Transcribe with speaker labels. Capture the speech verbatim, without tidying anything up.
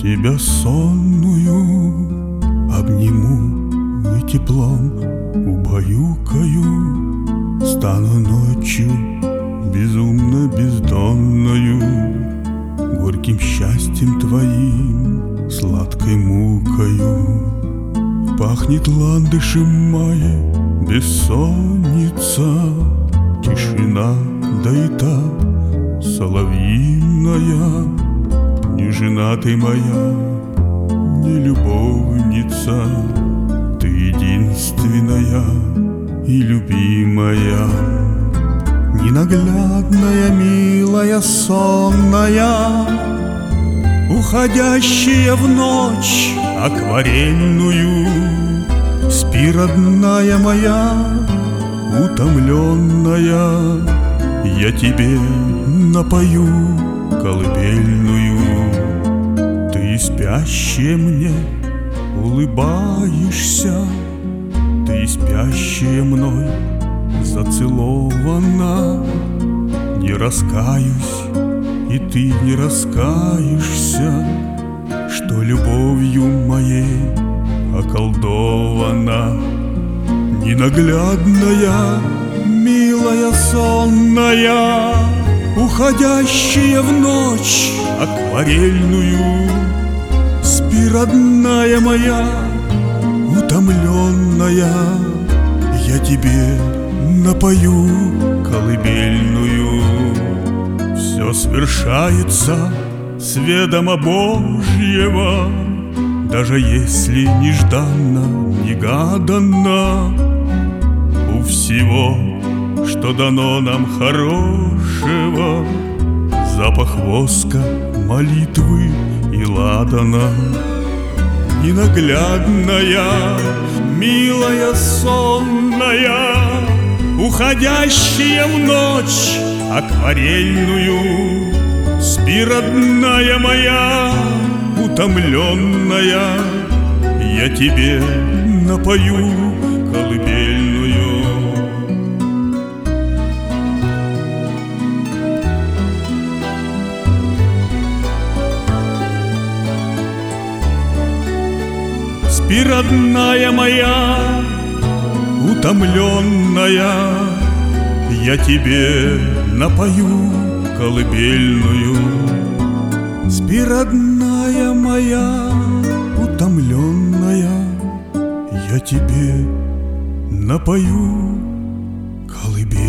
Speaker 1: тебя сонную обниму и теплом убаюкаю. Стану ночью безумно бездонною, горьким счастьем твоим, сладкой мукою. Пахнет ландышем мая бессонница, тишина да и та соловьиная. Не жена ты моя, не любовница, ты единственная и любимая. Ненаглядная, милая, сонная, уходящая в ночь акварельную. Спи, родная моя, утомленная, я тебе напою колыбельную. Ты спящая мне улыбаешься, ты спящая мной зацелована. Не раскаюсь, и ты не раскаешься, что любовью моей околдована. Ненаглядная, милая, сонная, уходящая в ночь акварельную. Спи, родная моя, утомленная, я тебе напою колыбельную. Все свершается с ведома Божьего, даже если нежданно, негаданно. У всего, что дано нам хорошего, запах воска, молитвы и ладана. Ненаглядная, милая, сонная, уходящая в ночь акварельную. Спи, родная моя, утомленная, я тебе напою колыбельную. Спи, родная моя, утомленная, я тебе напою колыбельную. Спи, родная моя, утомленная, я тебе напою колыбельную.